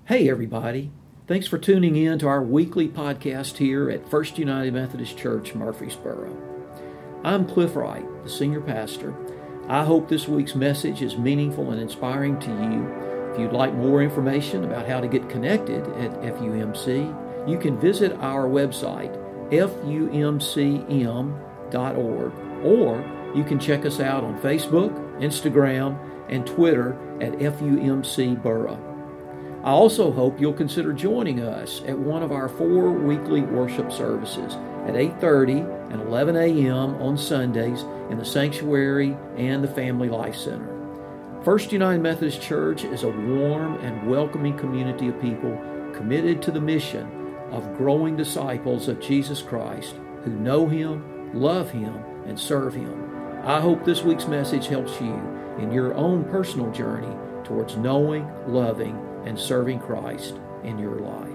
Hey everybody, thanks for tuning in to our weekly podcast here at First United Methodist Church, Murfreesboro. I'm Cliff Wright, the senior pastor. I hope this week's message is meaningful and inspiring to you. If you'd like more information about how to get connected at FUMC, you can visit our website, fumcm.org, or you can check us out on Facebook, Instagram, and Twitter at FUMC Borough. I also hope you'll consider joining us at one of our 4 weekly worship services at 8:30 and 11 a.m. on Sundays in the Sanctuary and the Family Life Center. First United Methodist Church is a warm and welcoming community of people committed to the mission of growing disciples of Jesus Christ who know Him, love Him, and serve Him. I hope this week's message helps you in your own personal journey towards knowing, loving, and serving Christ in your life.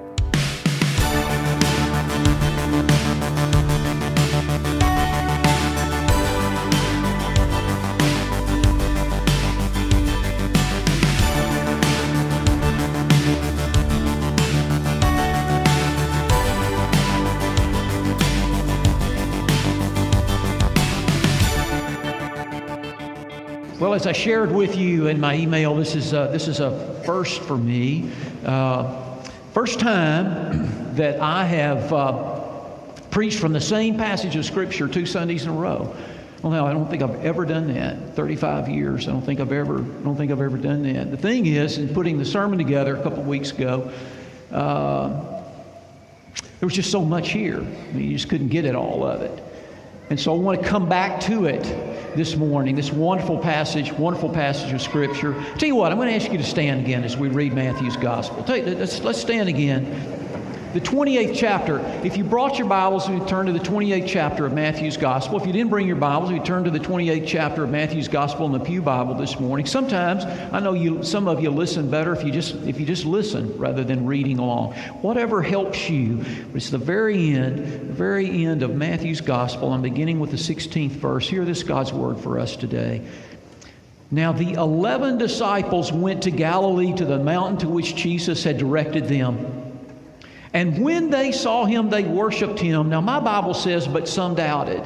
Well, as I shared with you in my email, this is a first for me. First time that I have preached from the same passage of Scripture 2 Sundays in a row. Well, now I don't think I've ever done that. 35 years, I don't think I've ever done that. The thing is, in putting the sermon together a couple of weeks ago, there was just so much here. I mean, you just couldn't get it all of it. And so I want to come back to it this morning, this wonderful passage of Scripture. Tell you what, I'm going to ask you to stand again as we read Matthew's Gospel. Let's stand again. The 28th chapter. If you brought your Bibles, you turn to the 28th chapter of Matthew's Gospel. If you didn't bring your Bibles, you turn to the 28th chapter of Matthew's Gospel in the Pew Bible this morning. Sometimes, I know some of you listen better if you just listen rather than reading along. Whatever helps you. It's the very end of Matthew's Gospel. I'm beginning with the 16th verse. Hear this God's word for us today. Now the 11 disciples went to Galilee to the mountain to which Jesus had directed them. And when they saw him, they worshiped him. Now my Bible says, but some doubted.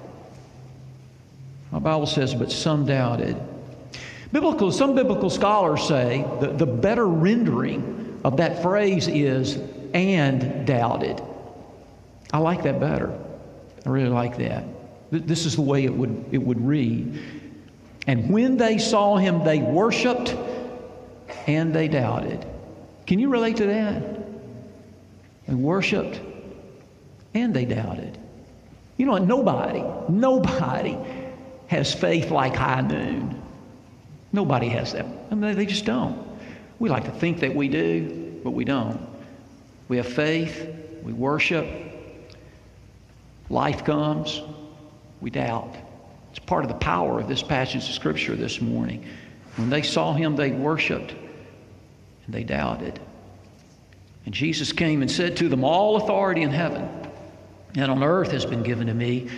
My Bible says, but some doubted. Some biblical scholars say the better rendering of that phrase is, and doubted. I like that better. I really like that. This is the way it would read. And when they saw him, they worshiped and they doubted. Can you relate to that? They worshiped and they doubted. You know, nobody has faith like high noon. Nobody has that. I mean, they just don't. We like to think that we do, but we don't. We have faith, we worship, life comes, we doubt. It's part of the power of this passage of Scripture this morning. When they saw him, they worshiped and they doubted. And Jesus came and said to them, all authority in heaven and on earth has been given to me.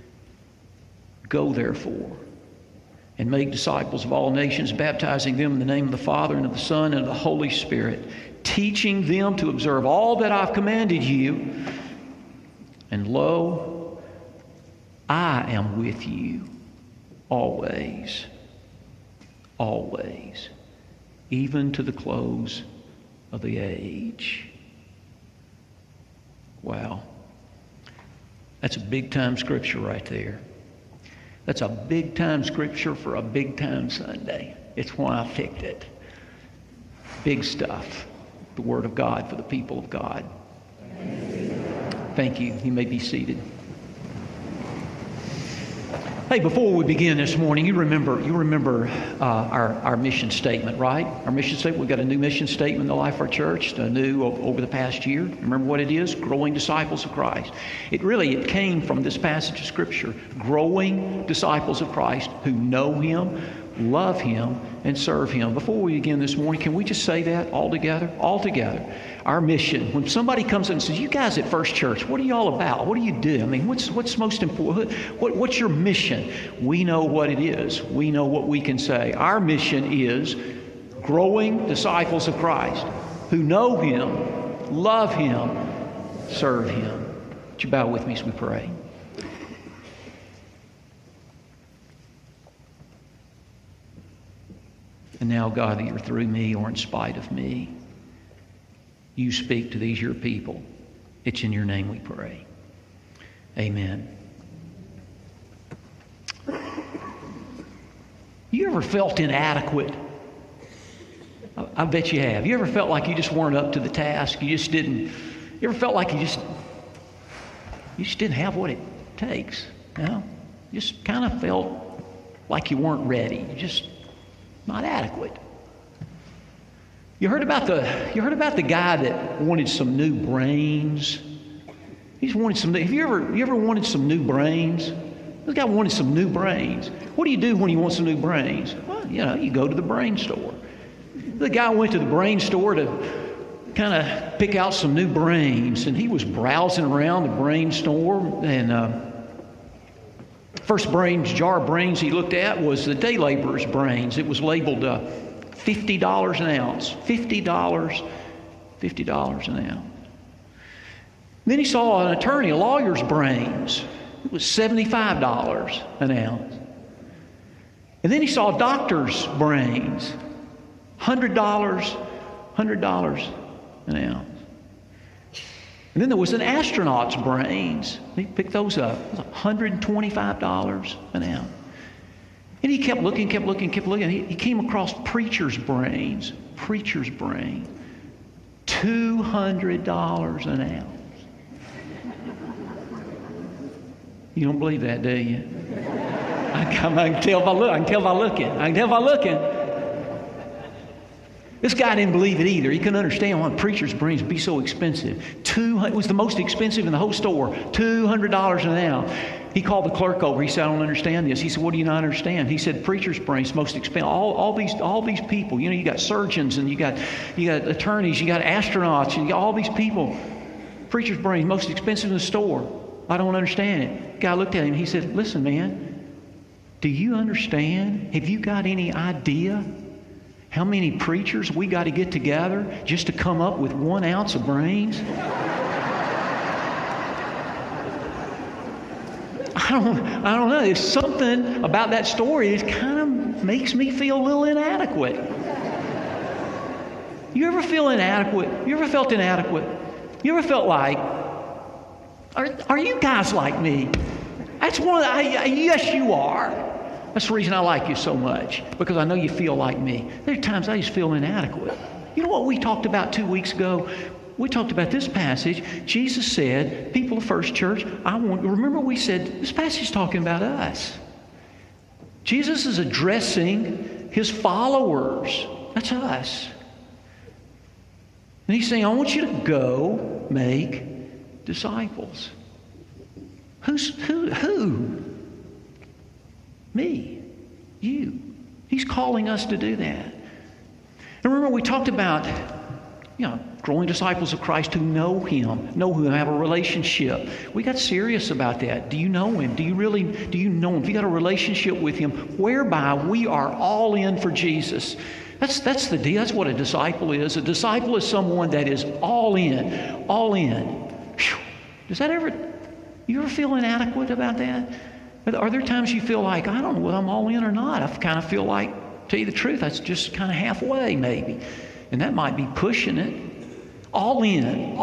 Go therefore and make disciples of all nations, baptizing them in the name of the Father and of the Son and of the Holy Spirit, teaching them to observe all that I've commanded you. And lo, I am with you always, even to the close of the age. Wow. That's a big time Scripture right there. That's a big time Scripture for a big time Sunday. It's why I picked it. Big stuff. The Word of God for the people of God. Thank you. You may be seated. Hey, before we begin this morning, you remember our mission statement, right? Our mission statement. We've got a new mission statement in the life of our church, new over the past year. Remember what it is? Growing disciples of Christ. It came from this passage of Scripture. Growing disciples of Christ who know Him, love Him, and serve Him. Before we begin this morning, can we just say that all together? All together. Our mission. When somebody comes in and says, you guys at First Church, what are you all about? What do you do? I mean, what's most important? What's your mission? We know what it is. We know what we can say. Our mission is growing disciples of Christ who know Him, love Him, serve Him. Would you bow with me as we pray? And now, God, either through me or in spite of me, you speak to these your people. It's in your name we pray. Amen. You ever felt inadequate? I bet you have. You ever felt like you just weren't up to the task? You ever felt like you just didn't have what it takes? You know? You just kind of felt like you weren't ready. You just not adequate. You heard about the guy that wanted some new brains? He's wanted some. Have you ever wanted some new brains? This guy wanted some new brains. What do you do when you want some new brains? Well, you go to the brain store. The guy went to the brain store to kind of pick out some new brains, and he was browsing around the brain store, and first jar of brains he looked at was the day laborer's brains. It was labeled $50 an ounce. $50 an ounce. Then he saw an attorney, a lawyer's brains. It was $75 an ounce. And then he saw a doctor's brains. $100 an ounce. And then there was an astronaut's brains. He picked those up. It was $125 an ounce. And he kept looking. He came across preacher's brains. $200 an ounce. You don't believe that, do you? I can tell by looking. This guy didn't believe it either. He couldn't understand why preacher's brains would be so expensive. It was the most expensive in the whole store. $200 an ounce. He called the clerk over. He said, "I don't understand this." He said, "What do you not understand?" He said, "Preacher's brains most expensive. All these people. You got surgeons and you got attorneys. You got astronauts. You got all these people. Preacher's brains most expensive in the store. I don't understand it." The guy looked at him. He said, "Listen, man. Do you understand? Have you got any idea how many preachers we got to get together just to come up with 1 ounce of brains?" I don't know. There's something about that story that kind of makes me feel a little inadequate. You ever feel inadequate? You ever felt inadequate? You ever felt like, are you guys like me? That's yes, you are. That's the reason I like you so much, because I know you feel like me. There are times I just feel inadequate. You know what we talked about 2 weeks ago? We talked about this passage. Jesus said, people of First Church, remember we said, this passage is talking about us. Jesus is addressing His followers. That's us. And He's saying, I want you to go make disciples. Who? Me. You. He's calling us to do that. And remember, we talked about, growing disciples of Christ who know Him, have a relationship. We got serious about that. Do you know Him? Do you know Him? Have you got a relationship with Him whereby we are all in for Jesus? That's the deal. That's what a disciple is. A disciple is someone that is all in. All in. Whew. You ever feel inadequate about that? Are there times you feel like, I don't know whether I'm all in or not? I kind of feel like, to tell you the truth, that's just kind of halfway maybe. And that might be pushing it. All in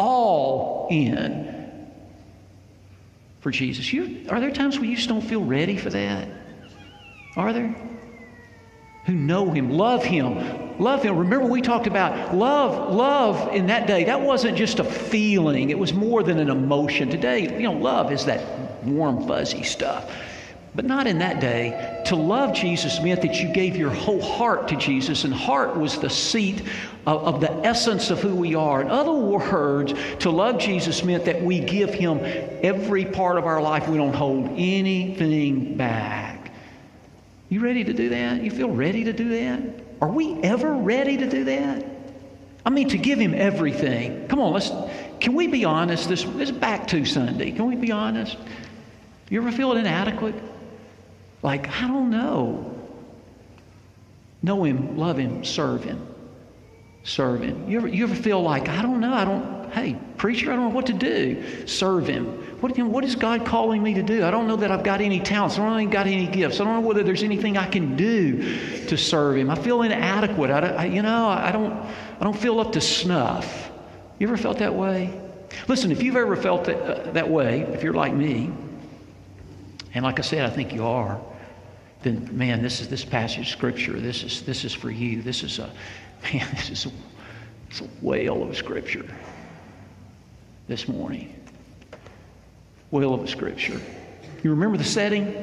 for Jesus. Are there times where you just don't feel ready for that? Are there? Who know Him, love Him. Remember we talked about love in that day. That wasn't just a feeling. It was more than an emotion. Today, love is that warm, fuzzy stuff. But not in that day. To love Jesus meant that you gave your whole heart to Jesus, and heart was the seat of the essence of who we are. In other words, to love Jesus meant that we give Him every part of our life. We don't hold anything back. You ready to do that? You feel ready to do that? Are we ever ready to do that? I mean, to give Him everything. Come on, can we be honest? This is Back to Sunday. Can we be honest? You ever feel inadequate? Like, I don't know. Know Him, love Him, serve Him. Serve Him. You ever feel like, hey, preacher, I don't know what to do. Serve Him. What is God calling me to do? I don't know that I've got any talents. I don't know if I've got any gifts. I don't know whether there's anything I can do to serve Him. I feel inadequate. I don't feel up to snuff. You ever felt that way? Listen, if you've ever felt that way, if you're like me, and like I said, I think you are, then man, this passage of Scripture, this is for you. This is a whale of Scripture this morning. Whale of Scripture. You remember the setting?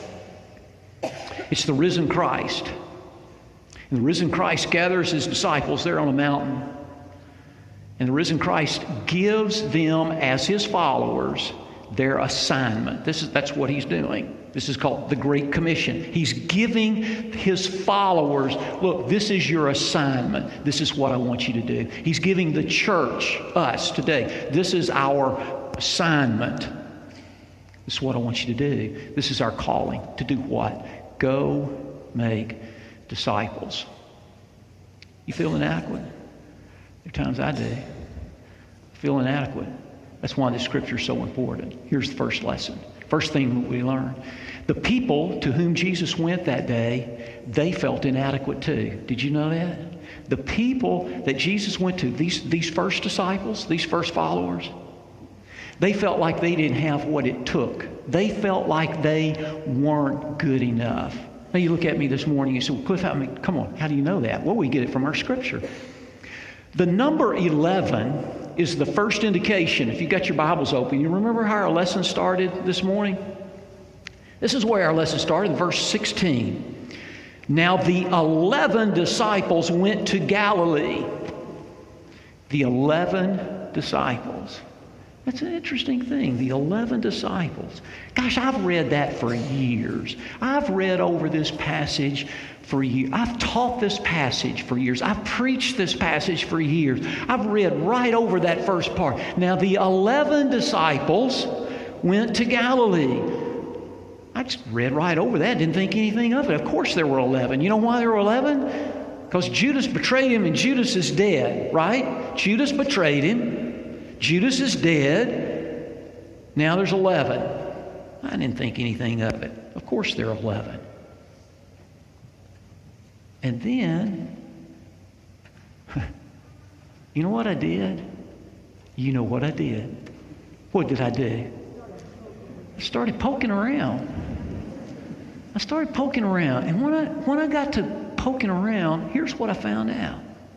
It's the risen Christ. And the risen Christ gathers His disciples there on a mountain. And the risen Christ gives them, as His followers, their assignment. That's what He's doing. This is called the Great Commission. He's giving His followers, look, this is your assignment. This is what I want you to do. He's giving the church, us today, this is our assignment. This is what I want you to do. This is our calling. To do what? Go make disciples. You feel inadequate? There are times I do. I feel inadequate. That's why this Scripture is so important. Here's the first lesson. First thing we learn. The people to whom Jesus went that day, they felt inadequate too. Did you know that? The people that Jesus went to, these first disciples, these first followers, they felt like they didn't have what it took. They felt like they weren't good enough. Now you look at me this morning and you say, well, Cliff, come on, how do you know that? Well, we get it from our Scripture. The number 11 is the first indication. If you got your Bibles open, you remember how our lesson started this morning? This is where our lesson started, verse 16. Now the 11 disciples went to Galilee. The 11 disciples. That's an interesting thing, the 11 disciples. Gosh, I've read that for years. I've read over this passage for years. I've taught this passage for years. I've preached this passage for years. I've read right over that first part. Now, the 11 disciples went to Galilee. I just read right over that, didn't think anything of it. Of course there were 11. You know why there were 11? Because Judas betrayed Him and Judas is dead, right? Judas betrayed Him. Judas is dead. Now there's 11. I didn't think anything of it. Of course there are 11. And then, you know what I did? You know what I did. What did I do? I started poking around. And when I got to poking around, here's what I found out.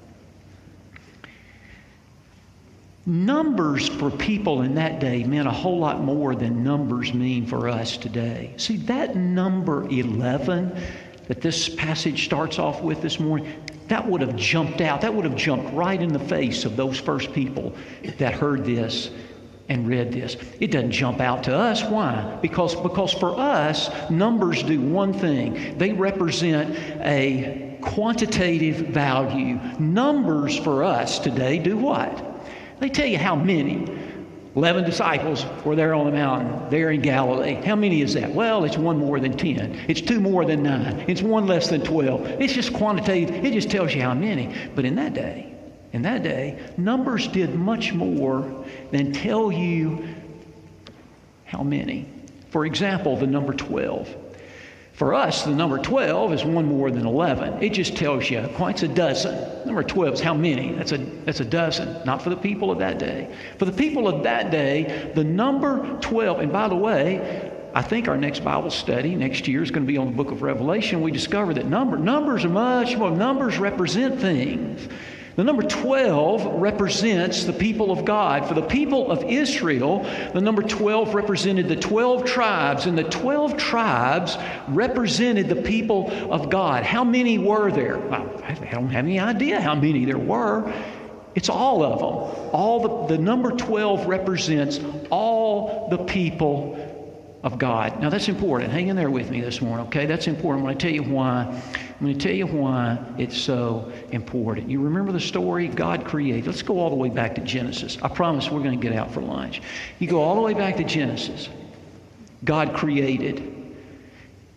Numbers for people in that day meant a whole lot more than numbers mean for us today. See, that number 11 that this passage starts off with this morning, that would have jumped out. That would have jumped right in the face of those first people that heard this and read this. It doesn't jump out to us. Why? Because for us, numbers do one thing. They represent a quantitative value. Numbers for us today do what? They tell you how many. 11 disciples were there on the mountain, there in Galilee. How many is that? Well, it's one more than 10. It's two more than 9. It's one less than 12. It's just quantitative. It just tells you how many. But in that day, numbers did much more than tell you how many. For example, the number 12. For us, the number 12 is one more than 11. It just tells you, it's a dozen. Number 12 is how many? That's a dozen. Not for the people of that day. For the people of that day, the number 12, and by the way, I think our next Bible study next year is going to be on the book of Revelation. We discover that numbers are much more. Numbers represent things. The number 12 represents the people of God. For the people of Israel, the number 12 represented the 12 tribes, and the 12 tribes represented the people of God. How many were there? I don't have any idea how many there were. It's all of them. The number 12 represents all the people of God. Now that's important. Hang in there with me this morning, okay? That's important. I'm going to tell you why it's so important. You remember the story? God created. Let's go all the way back to Genesis. I promise we're going to get out for lunch. You go all the way back to Genesis. God created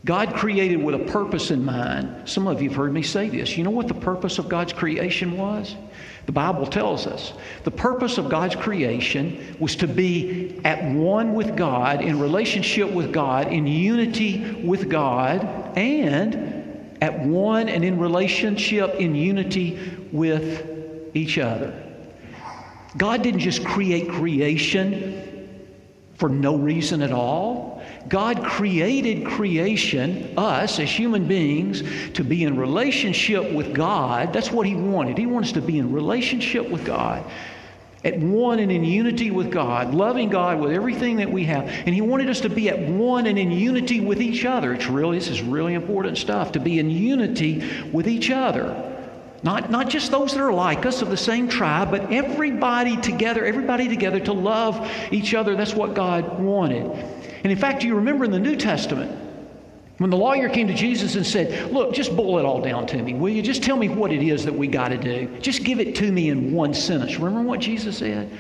God created with a purpose in mind. Some of you have heard me say this. You know what the purpose of God's creation was? The Bible tells us. The purpose of God's creation was to be at one with God, in relationship with God, in unity with God, and at one and in relationship, in unity with each other. God didn't just create creation for no reason at all. God created creation, us as human beings, to be in relationship with God. That's what He wanted. He wants us to be in relationship with God, at one and in unity with God, loving God with everything that we have. And He wanted us to be at one and in unity with each other. This is really important stuff, to be in unity with each other. Not just those that are like us, of the same tribe, but everybody together to love each other. That's what God wanted. And in fact, you remember in the New Testament, when the lawyer came to Jesus and said, look, just boil it all down to me, will you? Just tell me what it is that we got to do. Just give it to me in one sentence. Remember what Jesus said?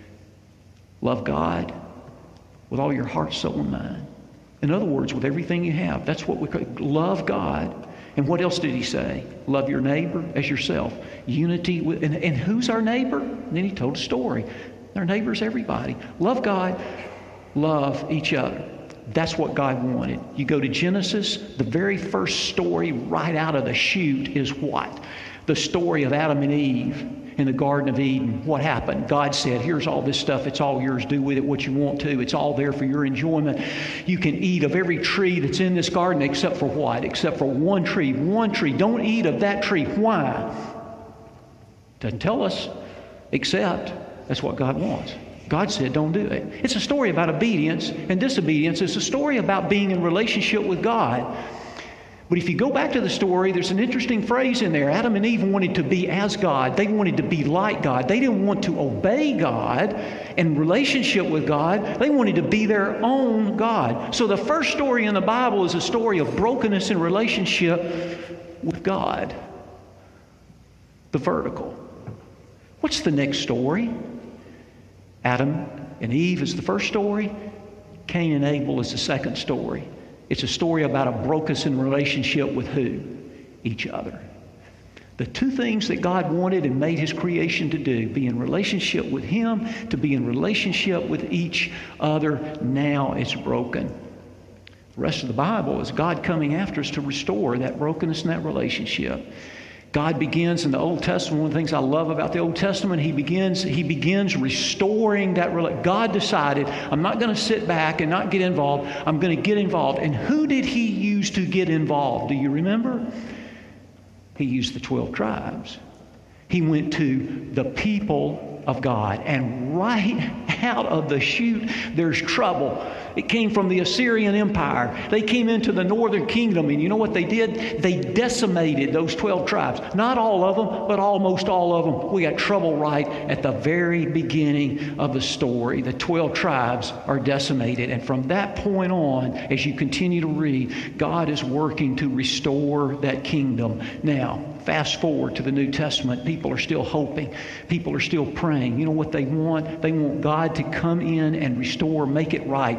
Love God with all your heart, soul, and mind. In other words, with everything you have. That's what we call love God. And what else did He say? Love your neighbor as yourself. Unity with, and who's our neighbor? And then He told a story. Our neighbor's everybody. Love God, love each other. That's what God wanted. You go to Genesis, the very first story right out of the chute is what? The story of Adam and Eve in the Garden of Eden. What happened? God said, here's all this stuff. It's all yours. Do with it what you want to. It's all there for your enjoyment. You can eat of every tree that's in this garden except for what? Except for one tree. One tree. Don't eat of that tree. Why? Doesn't tell us, except that's what God wants. God said, don't do it. It's a story about obedience and disobedience. It's a story about being in relationship with God. But if you go back to the story, there's an interesting phrase in there. Adam and Eve wanted to be as God. They wanted to be like God. They didn't want to obey God in relationship with God. They wanted to be their own God. So the first story in the Bible is a story of brokenness in relationship with God. The vertical. What's the next story? Adam and Eve is the first story. Cain and Abel is the second story. It's a story about a brokenness in relationship with who? Each other. The two things that God wanted and made His creation to do, be in relationship with Him, to be in relationship with each other, now it's broken. The rest of the Bible is God coming after us to restore that brokenness in that relationship. God begins in the Old Testament. One of the things I love about the Old Testament, He begins restoring that relationship. God decided, I'm not going to sit back and not get involved. I'm going to get involved. And who did He use to get involved? Do you remember? He used the 12 tribes. He went to the people of God. And right out of the chute, there's trouble. It came from the Assyrian Empire. They came into the northern kingdom, and you know what they did? They decimated those 12 tribes. Not all of them, but almost all of them. We got trouble right at the very beginning of the story. The 12 tribes are decimated. And from that point on, as you continue to read, God is working to restore that kingdom. Now, fast forward to the New Testament. People are still hoping. People are still praying. You know what they want? They want God to come in and restore, make it right,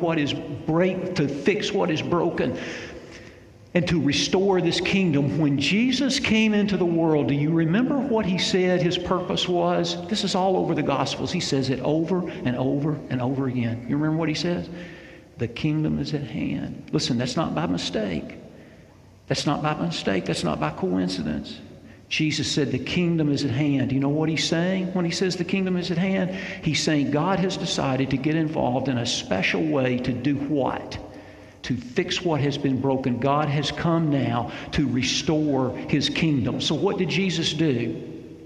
to fix what is broken, and to restore this kingdom. When Jesus came into the world, do you remember what He said His purpose was? This is all over the Gospels. He says it over and over and over again. You remember what He says? The kingdom is at hand. Listen, that's not by mistake. That's not by mistake. That's not by coincidence. Jesus said the kingdom is at hand. You know what He's saying when He says the kingdom is at hand? He's saying God has decided to get involved in a special way to do what? To fix what has been broken. God has come now to restore His kingdom. So what did Jesus do?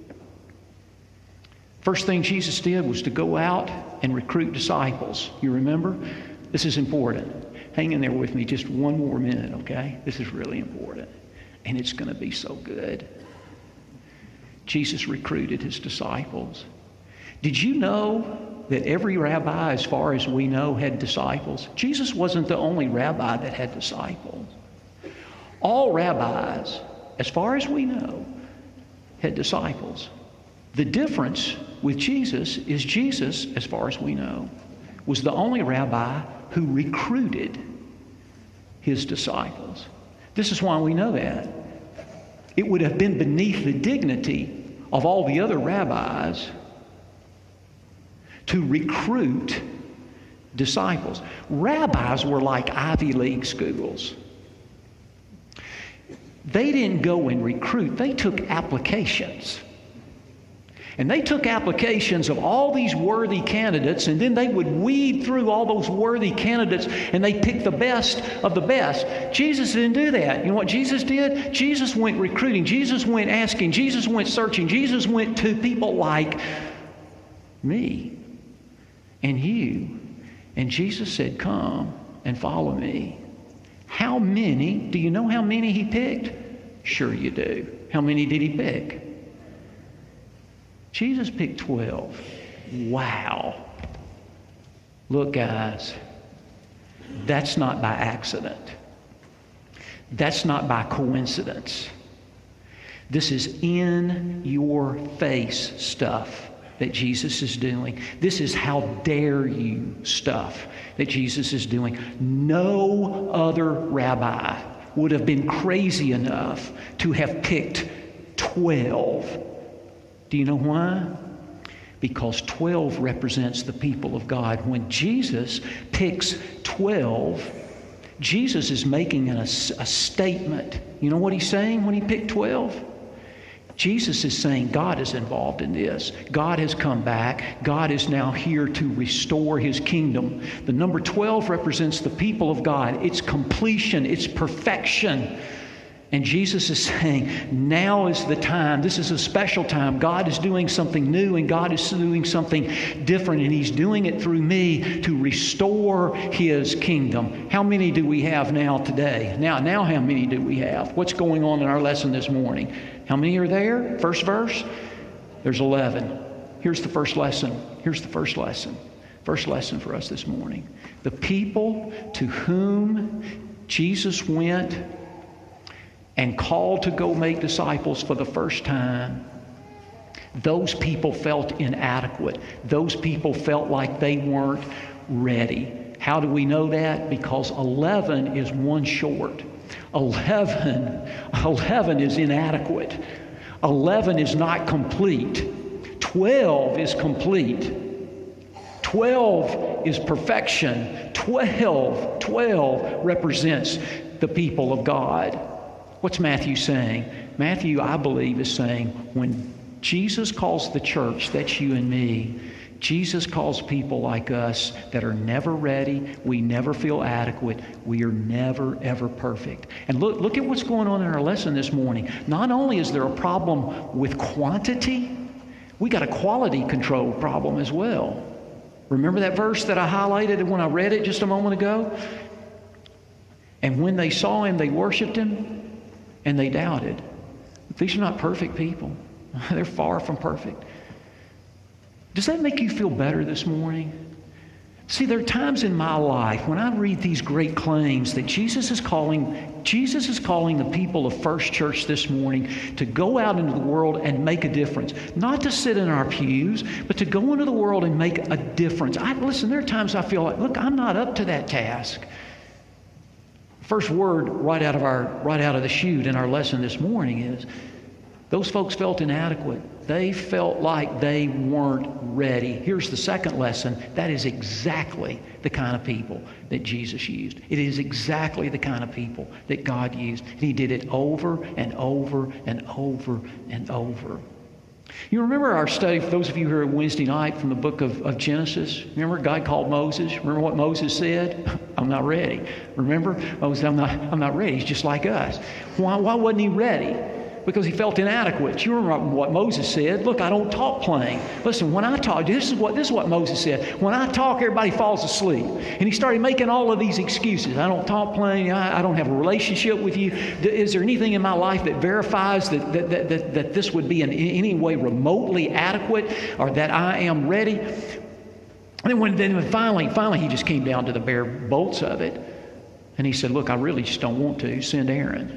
First thing Jesus did was to go out and recruit disciples. You remember? This is important. Hang in there with me just one more minute, okay? This is really important. And it's going to be so good. Jesus recruited His disciples. Did you know that every rabbi, as far as we know, had disciples? Jesus wasn't the only rabbi that had disciples. All rabbis, as far as we know, had disciples. The difference with Jesus is Jesus, as far as we know, was the only rabbi who recruited his disciples. This is why we know that. It would have been beneath the dignity of all the other rabbis to recruit disciples. Rabbis were like Ivy League schools. They didn't go and recruit. They took applications. And they took applications of all these worthy candidates, and then they would weed through all those worthy candidates, and they picked the best of the best. Jesus didn't do that. You know what Jesus did? Jesus went recruiting. Jesus went asking. Jesus went searching. Jesus went to people like me and you. And Jesus said, come and follow me. How many? Do you know how many he picked? Sure you do. How many did he pick? Jesus picked 12. Wow. Look, guys, that's not by accident. That's not by coincidence. This is in your face stuff that Jesus is doing. This is how dare you stuff that Jesus is doing. No other rabbi would have been crazy enough to have picked 12. Do you know why? Because 12 represents the people of God. When Jesus picks 12, Jesus is making a statement. You know what he's saying when he picked 12? Jesus is saying God is involved in this. God has come back. God is now here to restore his kingdom. The number 12 represents the people of God. It's completion. It's perfection. And Jesus is saying, now is the time. This is a special time. God is doing something new, and God is doing something different, and he's doing it through me to restore his kingdom. How many do we have now today? Now how many do we have? What's going on in our lesson this morning? How many are there? First verse? There's 11. Here's the first lesson. Here's the first lesson. First lesson for us this morning. The people to whom Jesus went and called to go make disciples for the first time, those people felt inadequate. Those people felt like they weren't ready. How do we know that? Because 11 is one short. 11 is inadequate. 11 is not complete. 12 is complete. 12 is perfection. 12 represents the people of God. What's Matthew saying? Matthew, I believe, is saying when Jesus calls the church, that's you and me, Jesus calls people like us that are never ready. We never feel adequate. We are never, ever perfect. And look at what's going on in our lesson this morning. Not only is there a problem with quantity, we got a quality control problem as well. Remember that verse that I highlighted when I read it just a moment ago? And when they saw him, they worshiped him. And they doubted. These are not perfect people. They're far from perfect. Does that make you feel better this morning? See, there are times in my life when I read these great claims that Jesus is calling the people of First Church this morning to go out into the world and make a difference. Not to sit in our pews, but to go into the world and make a difference. Listen, there are times I feel like, look, I'm not up to that task. First word right out of the chute in our lesson this morning is those folks felt inadequate. They felt like they weren't ready. Here's the second lesson. That is exactly the kind of people that Jesus used. It is exactly the kind of people that God used. He did it over and over and over and over. You remember our study, for those of you who are Wednesday night, from the book of Genesis? Remember God called Moses? Remember what Moses said? I'm not ready. Remember? Moses, I'm not ready. He's just like us. Why wasn't he ready? Because he felt inadequate. You remember what Moses said? Look, I don't talk plain. Listen, when I talk, this is what Moses said. When I talk, everybody falls asleep. And he started making all of these excuses. I don't talk plain. I don't have a relationship with you. Is there anything in my life that verifies that this would be in any way remotely adequate, or that I am ready? And then finally he just came down to the bare bolts of it. And he said, look, I really just don't want to. Send Aaron.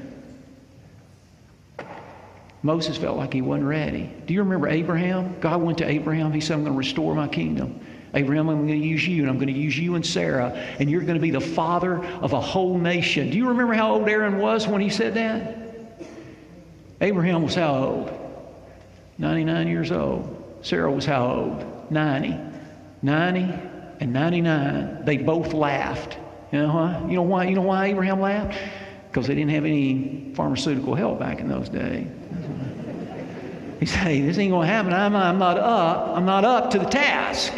Moses felt like he wasn't ready. Do you remember Abraham? God went to Abraham. He said, I'm going to restore my kingdom. Abraham, I'm going to use you, and I'm going to use you and Sarah, and you're going to be the father of a whole nation. Do you remember how old Aaron was when he said that? Abraham was how old? 99 years old. Sarah was how old? 90. 90 and 99. They both laughed. You know why? You know why Abraham laughed? Because they didn't have any pharmaceutical help back in those days. He said, hey, this ain't going to happen. I'm not up to the task.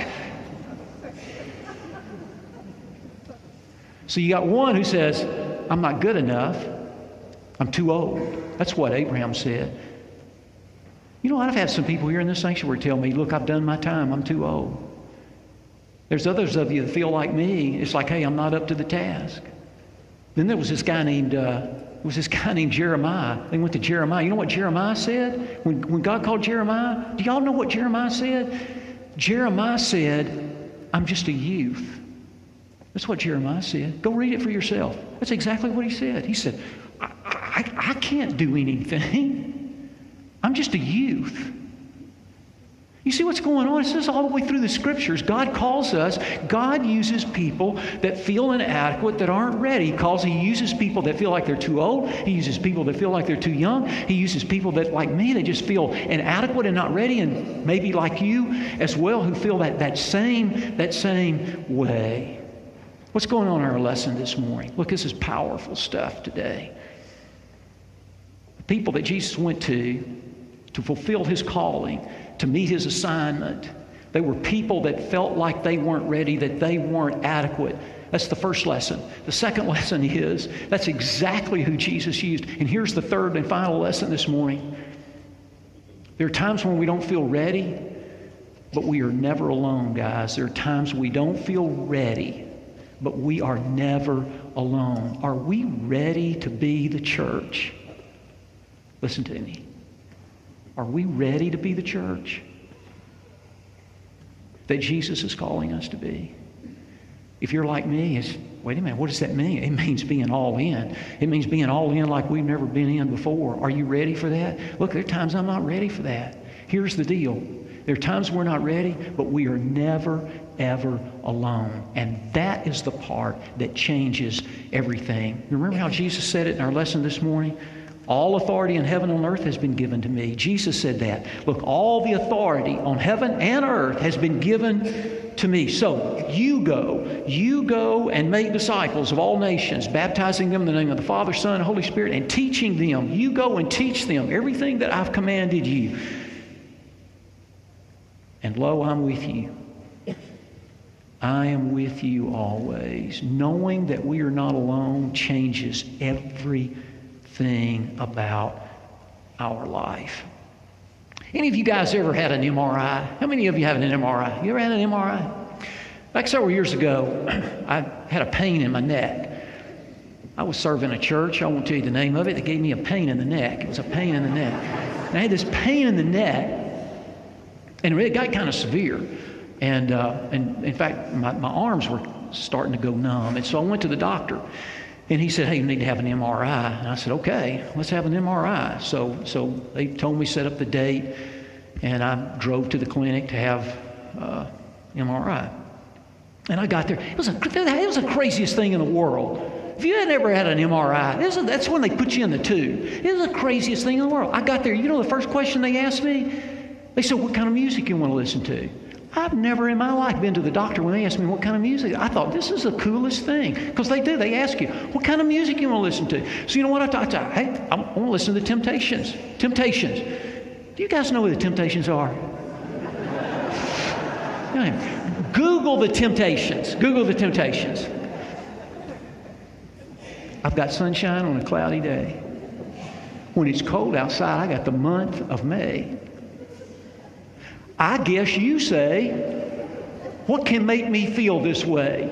So you got one who says, I'm not good enough. I'm too old. That's what Abraham said. You know, I've had some people here in this sanctuary tell me, look, I've done my time. I'm too old. There's others of you that feel like me. It's like, hey, I'm not up to the task. Then there was this guy named Jeremiah. They went to Jeremiah. You know what Jeremiah said? When God called Jeremiah, do y'all know what Jeremiah said? Jeremiah said, I'm just a youth. That's what Jeremiah said. Go read it for yourself. That's exactly what he said. He said, I can't do anything. I'm just a youth. You see what's going on? It says all the way through the scriptures, God calls us. God uses people that feel inadequate, that aren't ready. He uses people that feel like they're too old. He uses people that feel like they're too young. He uses people that, like me, they just feel inadequate and not ready, and maybe like you as well, who feel that same way. What's going on in our lesson this morning? Look, this is powerful stuff today. The people that Jesus went to fulfill his calling, to meet his assignment, they were people that felt like they weren't ready, that they weren't adequate. That's the first lesson. The second lesson is that's exactly who Jesus used. And here's the third and final lesson this morning. There are times when we don't feel ready, but we are never alone, guys. There are times we don't feel ready, but we are never alone. Are we ready to be the church? Listen to me. Are we ready to be the church that Jesus is calling us to be? If you're like me, wait a minute, what does that mean? It means being all in. It means being all in like we've never been in before. Are you ready for that? Look, there are times I'm not ready for that. Here's the deal. There are times we're not ready, but we are never, ever alone. And that is the part that changes everything. Remember how Jesus said it in our lesson this morning? All authority in heaven and earth has been given to me. Jesus said that. Look, all the authority on heaven and earth has been given to me. So you go and make disciples of all nations, baptizing them in the name of the Father, Son, and Holy Spirit, and teaching them. You go and teach them everything that I've commanded you. And lo, I'm with you. I am with you always. Knowing that we are not alone changes everything about our life. Any of you guys ever had an MRI? How many of you have an MRI? You ever had an MRI? Like several years ago, I had a pain in my neck. I was serving a church. I won't tell you the name of it. They gave me a pain in the neck. It was a pain in the neck. And I had this pain in the neck, and it got kind of severe. And in fact, my arms were starting to go numb. And so I went to the doctor. And he said, hey, you need to have an MRI. And I said, okay, let's have an MRI. So they told me set up the date, and I drove to the clinic to have MRI. And I got there. It was the craziest thing in the world. If you had ever had an MRI, that's when they put you in the tube. It was the craziest thing in the world. I got there. You know the first question they asked me? They said, what kind of music you want to listen to? I've never in my life been to the doctor when they asked me what kind of music. I thought, this is the coolest thing. Because they do. They ask you, what kind of music you want to listen to? So you know what I thought? Hey, I want to listen to the Temptations. Temptations. Do you guys know who the Temptations are? Google the Temptations. Google the Temptations. I've got sunshine on a cloudy day. When it's cold outside, I got the month of May. I guess you say, what can make me feel this way?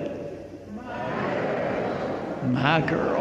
My girl.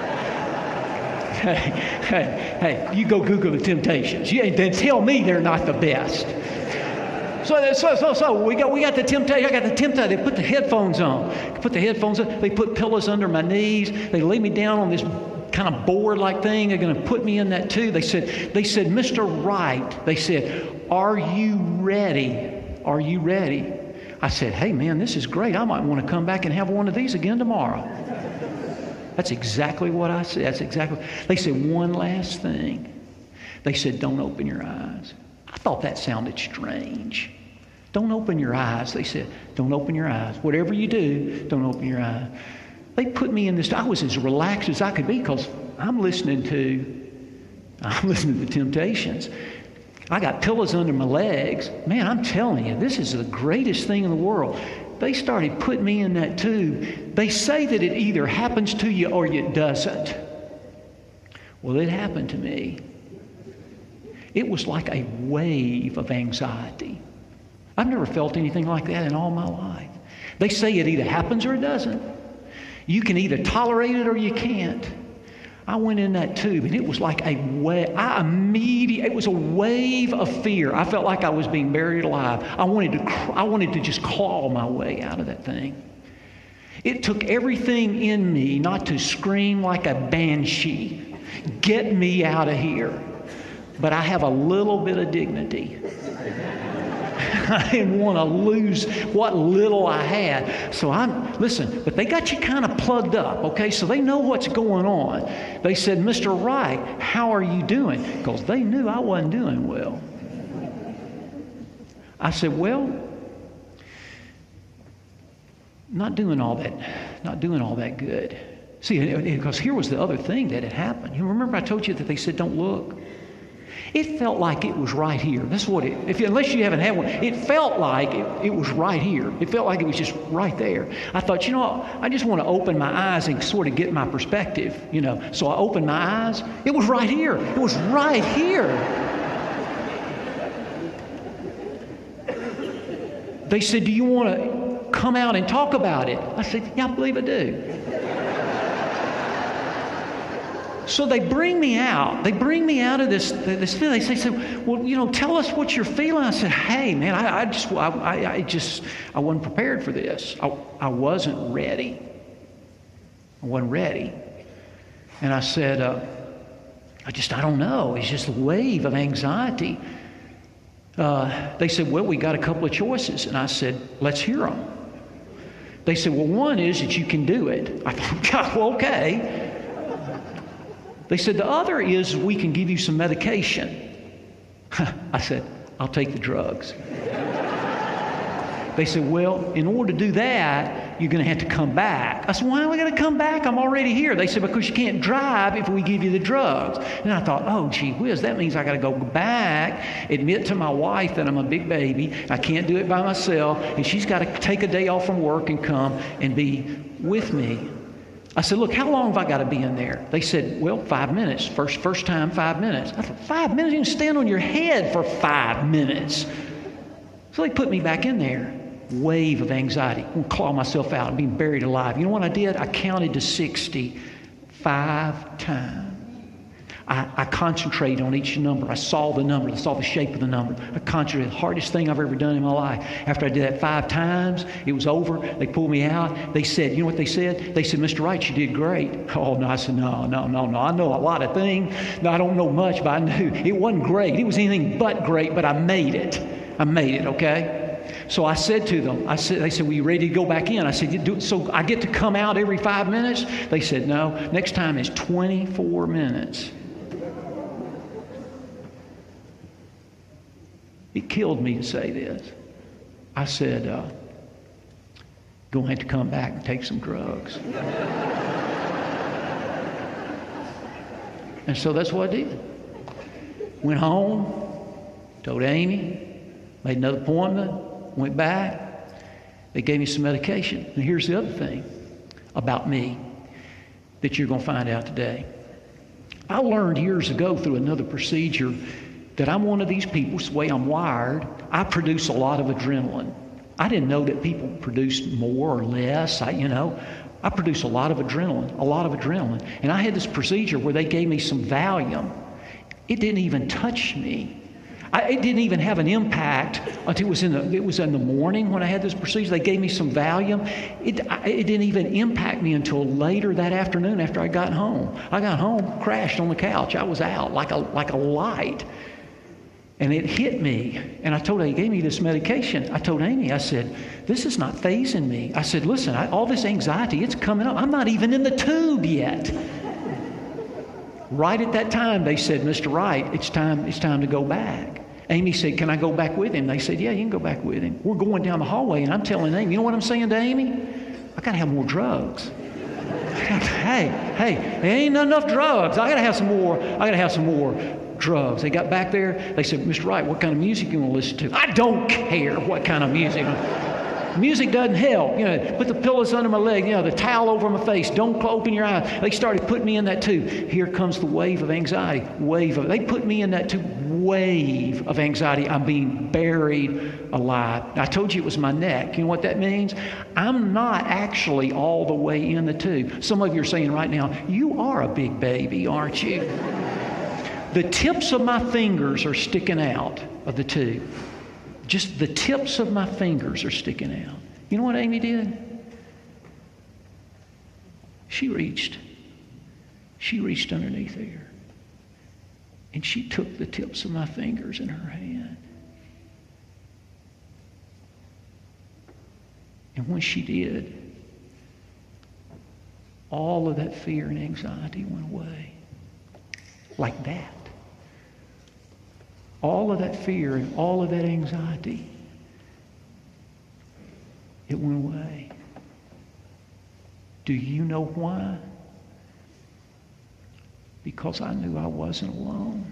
Hey, you go Google the Temptations. Then tell me they're not the best. So we got the Temptation. I got the Temptation. They put the headphones on. They put pillows under my knees. They lay me down on this kind of board-like thing. They're going to put me in that too. They said, Mr. Wright, they said, are you ready? Are you ready? I said, hey, man, this is great. I might want to come back and have one of these again tomorrow. That's exactly what I said. That's exactly. They said, one last thing. They said, don't open your eyes. I thought that sounded strange. Don't open your eyes. They said, don't open your eyes. Whatever you do, don't open your eyes. They put me in this. I was as relaxed as I could be because I'm listening to Temptations. I got pillows under my legs. Man, I'm telling you, this is the greatest thing in the world. They started putting me in that tube. They say that it either happens to you or it doesn't. Well, it happened to me. It was like a wave of anxiety. I've never felt anything like that in all my life. They say it either happens or it doesn't. You can either tolerate it or you can't. I went in that tube, and it was like a wave. It was a wave of fear. I felt like I was being buried alive. I wanted to just claw my way out of that thing. It took everything in me not to scream like a banshee, get me out of here. But I have a little bit of dignity. I didn't want to lose what little I had. So but they got you kind of plugged up, okay? So they know what's going on. They said, Mr. Wright, how are you doing? Because they knew I wasn't doing well. I said, well, not doing all that good. See, because here was the other thing that had happened. You remember I told you that they said, don't look? It felt like it was right here. That's what unless you haven't had one, it felt like it was right here. It felt like it was just right there. I thought, I just want to open my eyes and sort of get my perspective, So I opened my eyes. It was right here. It was right here. They said, do you want to come out and talk about it? I said, yeah, I believe I do. So they bring me out. They bring me out of this feeling. They say, well, tell us what you're feeling. I said, hey, man, I wasn't prepared for this. I wasn't ready. I wasn't ready. And I said, I don't know. It's just a wave of anxiety. They said, well, we got a couple of choices. And I said, let's hear them. They said, well, one is that you can do it. I thought, well, okay. They said, the other is we can give you some medication. I said, I'll take the drugs. They said, well, in order to do that, you're going to have to come back. I said, why am I going to come back? I'm already here. They said, because you can't drive if we give you the drugs. And I thought, oh, gee whiz, that means I got to go back, admit to my wife that I'm a big baby. I can't do it by myself. And she's got to take a day off from work and come and be with me. I said, look, how long have I got to be in there? They said, well, 5 minutes. First time, 5 minutes. I thought, 5 minutes? You can stand on your head for 5 minutes. So they put me back in there. Wave of anxiety. I'm going to claw myself out. I'm being buried alive. You know what I did? I counted to 60 5 times. I concentrated on each number. I saw the number. I saw the shape of the number. I concentrated. The hardest thing I've ever done in my life. After I did that 5 times, it was over. They pulled me out. They said, you know what they said? They said, Mr. Wright, you did great. Oh, no. I said, no. I know a lot of things. No, I don't know much, but I knew. It wasn't great. It was anything but great, but I made it. Okay? So I said to them, they said, well, you ready to go back in? I said, so I get to come out every 5 minutes? They said, no. Next time is 24 minutes. It killed me to say this. I said, going to have to come back and take some drugs. And so that's what I did. Went home, told Amy, made another appointment, went back. They gave me some medication. And here's the other thing about me that you're going to find out today. I learned years ago through another procedure that I'm one of these people, the way I'm wired, I produce a lot of adrenaline. I didn't know that people produced more or less. I produce a lot of adrenaline. And I had this procedure where they gave me some Valium. It didn't even touch me. It didn't even have an impact until it was in the morning when I had this procedure. They gave me some Valium. It didn't even impact me until later that afternoon after I got home. I got home, crashed on the couch. I was out like a light. And it hit me. And I told her, he gave me this medication. I told Amy, I said, this is not phasing me. I said, listen, all this anxiety, it's coming up. I'm not even in the tube yet. Right at that time, they said, Mr. Wright, it's time to go back. Amy said, can I go back with him? They said, yeah, you can go back with him. We're going down the hallway, and I'm telling Amy, you know what I'm saying to Amy? I got to have more drugs. Hey, there ain't enough drugs. I got to have some more drugs. They got back there. They said, Mr. Wright, what kind of music you want to listen to? I don't care what kind of music. Music doesn't help. Put the pillows under my leg, the towel over my face. Don't open your eyes. They started putting me in that tube. Here comes the wave of anxiety. They put me in that tube. Wave of anxiety. I'm being buried alive. I told you it was my neck. You know what that means? I'm not actually all the way in the tube. Some of you are saying right now, you are a big baby, aren't you? The tips of my fingers are sticking out of the tube. Just the tips of my fingers are sticking out. You know what Amy did? She reached underneath there. And she took the tips of my fingers in her hand. And when she did, all of that fear and anxiety went away. Like that. All of that fear and all of that anxiety, it went away. Do you know why? Because I knew I wasn't alone.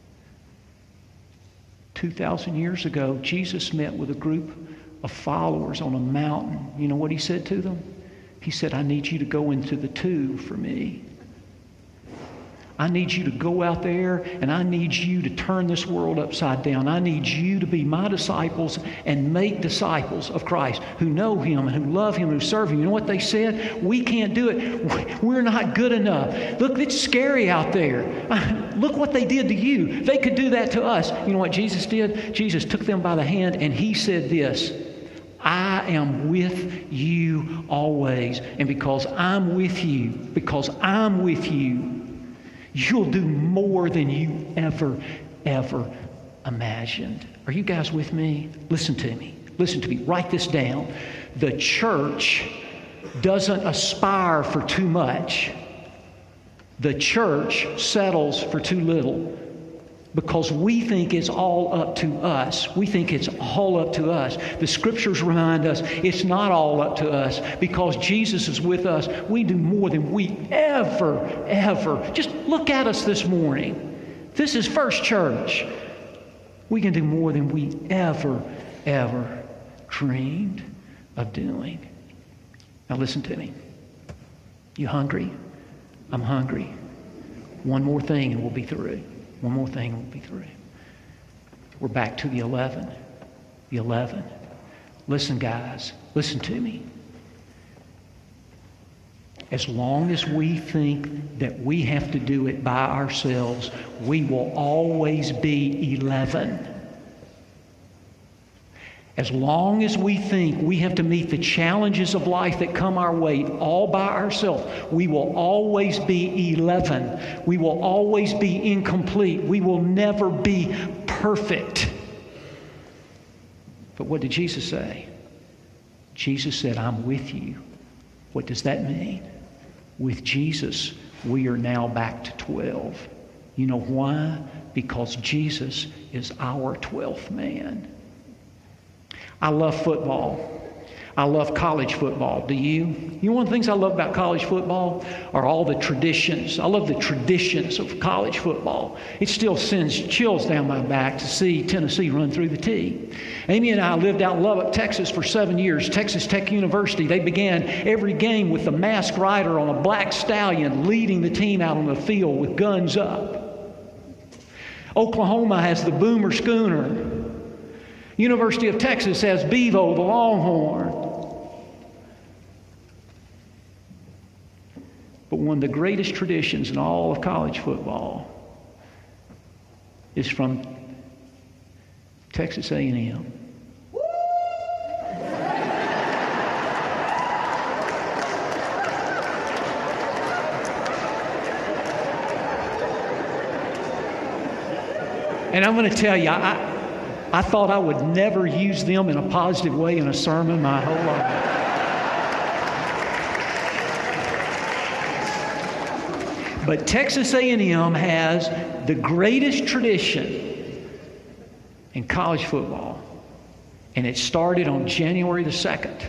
2,000 years ago, Jesus met with a group of followers on a mountain. You know what he said to them? He said, I need you to go into the tube for me. I need you to go out there, and I need you to turn this world upside down. I need you to be my disciples and make disciples of Christ who know him and who love him and who serve him. You know what they said? We can't do it. We're not good enough. Look, it's scary out there. Look what they did to you. They could do that to us. You know what Jesus did? Jesus took them by the hand, and he said this, I am with you always. And because I'm with you, you'll do more than you ever imagined. Are you guys with me? Listen to me. Write this down. The church doesn't aspire for too much. The church settles for too little because we think it's all up to us. The scriptures remind us it's not all up to us. Because Jesus is with us, we do more than we ever. Just look at us this morning. This is First Church. We can do more than we ever dreamed of doing. Now listen to me. You hungry? I'm hungry. One more thing and we'll be through. We're back to the 11. Listen, guys. Listen to me. As long as we think that we have to do it by ourselves, we will always be 11. As long as we think we have to meet the challenges of life that come our way all by ourselves, we will always be 11. We will always be incomplete. We will never be perfect. But what did Jesus say? Jesus said, I'm with you. What does that mean? With Jesus, we are now back to 12. You know why? Because Jesus is our 12th man. I love football. I love college football. Do you? You know one of the things I love about college football are all the traditions. I love the traditions of college football. It still sends chills down my back to see Tennessee run through the tee. Amy and I lived out in Lubbock, Texas for 7 years. Texas Tech University, they began every game with the masked rider on a black stallion leading the team out on the field with guns up. Oklahoma has the Boomer Schooner. University of Texas has Bevo, the Longhorn. But one of the greatest traditions in all of college football is from Texas A&M. And I'm going to tell you, I thought I would never use them in a positive way in a sermon my whole life. But Texas A&M has the greatest tradition in college football. And it started on January the 2nd,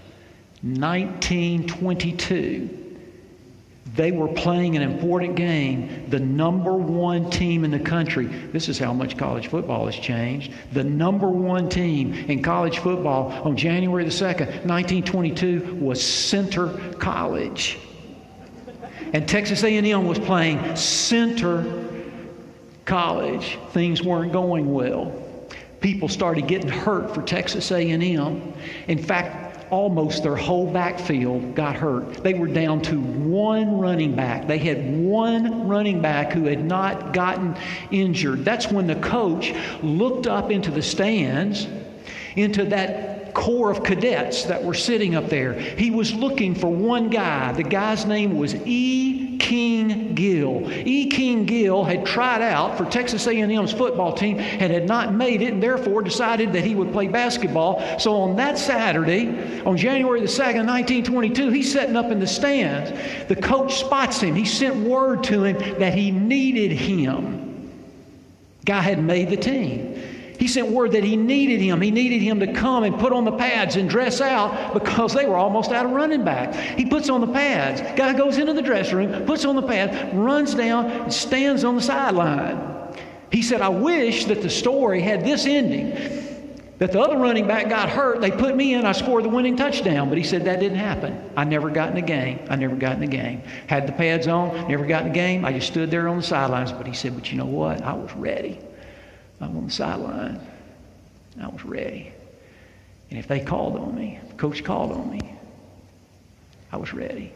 1922. They were playing an important game. The number one team in the country. This is how much college football has changed. The number one team in college football on January the 2nd, 1922 was Centre College. And Texas A&M was playing Centre College. Things weren't going well. People started getting hurt for Texas A&M. In fact, almost their whole backfield got hurt. They were down to one running back. They had one running back who had not gotten injured. That's when the coach looked up into the stands, into that corps of cadets that were sitting up there. He was looking for one guy. The guy's name was E. King Gill. E. King Gill had tried out for Texas A&M's football team and had not made it, and therefore decided that he would play basketball. So on that Saturday, on January the 2nd, 1922, he's sitting up in the stands. The coach spots him. He sent word to him that he needed him. Guy had made the team. He sent word that he needed him. He needed him to come and put on the pads and dress out because they were almost out of running back. He puts on the pads. Guy goes into the dressing room, puts on the pads, runs down, and stands on the sideline. He said, I wish that the story had this ending, that the other running back got hurt, they put me in, I scored the winning touchdown. But he said that didn't happen. I never got in the game. Had the pads on, never got in the game. I just stood there on the sidelines. But he said, but you know what? I was ready. I'm on the sideline. I was ready. And if they called on me, if the coach called on me, I was ready.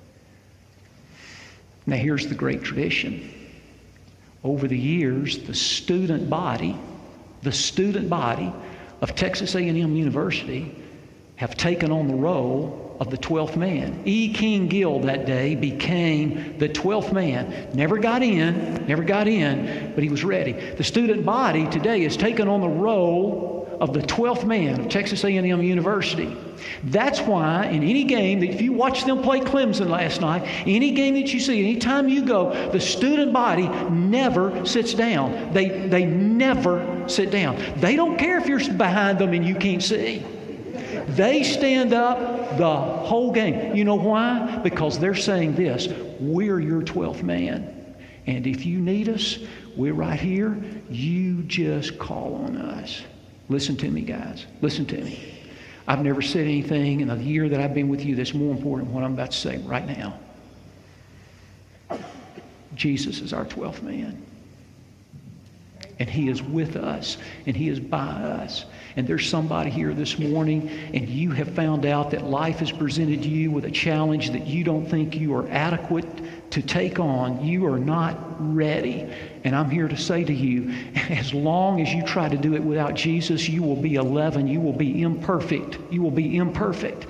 Now here's the great tradition. Over the years, the student body of Texas A&M University have taken on the role of the 12th man. E. King Gill that day became the 12th man. Never got in, but he was ready. The student body today has taken on the role of the 12th man of Texas A&M University. That's why in any game, that if you watch them play Clemson last night, any game that you see, anytime you go, the student body never sits down. They never sit down. They don't care if you're behind them and you can't see. They stand up the whole game. You know why? Because they're saying this, we're your 12th man. And if you need us, we're right here. You just call on us. Listen to me, guys. Listen to me. I've never said anything in the year that I've been with you that's more important than what I'm about to say right now. Jesus is our 12th man. And he is with us, and he is by us. And there's somebody here this morning, and you have found out that life has presented you with a challenge that you don't think you are adequate to take on. You are not ready. And I'm here to say to you, as long as you try to do it without Jesus, you will be 11. You will be imperfect. You will be imperfect.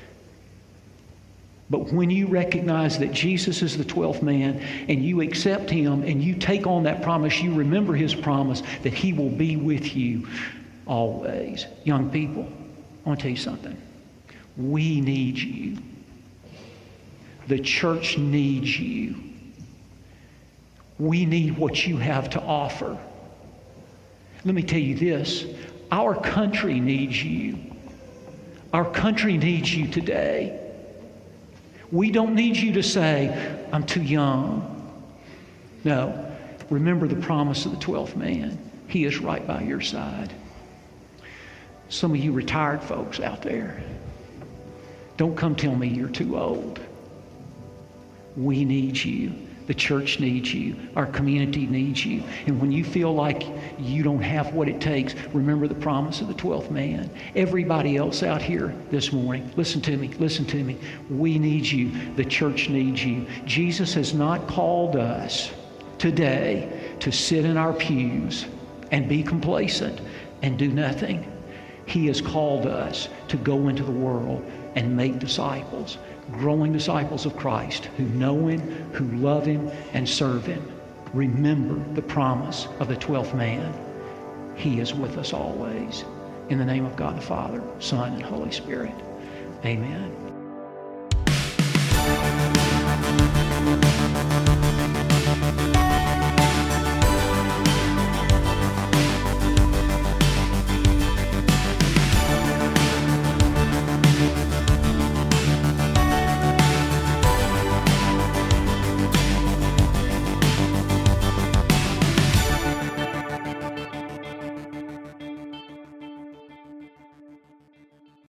But when you recognize that Jesus is the 12th man and you accept him and you take on that promise, you remember his promise that he will be with you always. Young people, I want to tell you something. We need you. The church needs you. We need what you have to offer. Let me tell you this. Our country needs you. Our country needs you today. We don't need you to say, I'm too young. No. Remember the promise of the 12th man. He is right by your side. Some of you retired folks out there, don't come tell me you're too old. We need you. The church needs you. Our community needs you. And when you feel like you don't have what it takes, remember the promise of the 12th man. Everybody else out here this morning, listen to me. We need you. The church needs you. Jesus has not called us today to sit in our pews and be complacent and do nothing. He has called us to go into the world and make disciples, growing disciples of Christ who know him, who love him, and serve him. remember the promise of the 12th man. He is with us always. In the name of God the Father, Son, and Holy Spirit. Amen.